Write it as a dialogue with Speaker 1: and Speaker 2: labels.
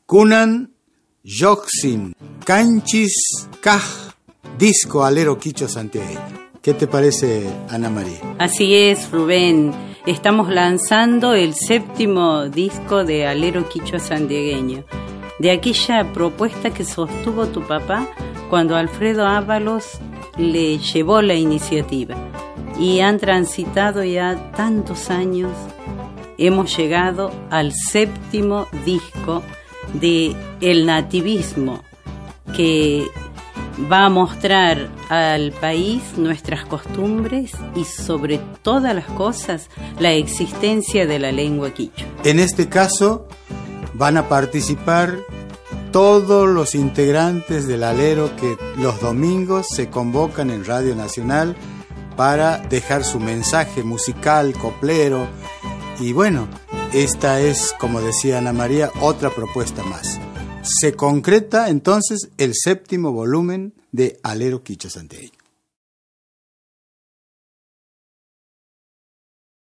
Speaker 1: Kunan Yoxin, Canchis Kaj, disco alero quichua santiagueño. ¿Qué te parece, Ana María?
Speaker 2: Así es, Rubén. Estamos lanzando el 7º disco de Alero Quichua Santiagueño, de aquella propuesta que sostuvo tu papá cuando Alfredo Ábalos le llevó la iniciativa. Y han transitado ya tantos años, hemos llegado al 7º disco de el nativismo, que va a mostrar al país nuestras costumbres y sobre todas las cosas la existencia de la lengua quichua.
Speaker 1: En este caso van a participar todos los integrantes del alero que los domingos se convocan en Radio Nacional para dejar su mensaje musical, coplero. Y bueno, esta es, como decía Ana María, otra propuesta más. Se concreta entonces el 7º volumen de Alero Quichua Santiagueño.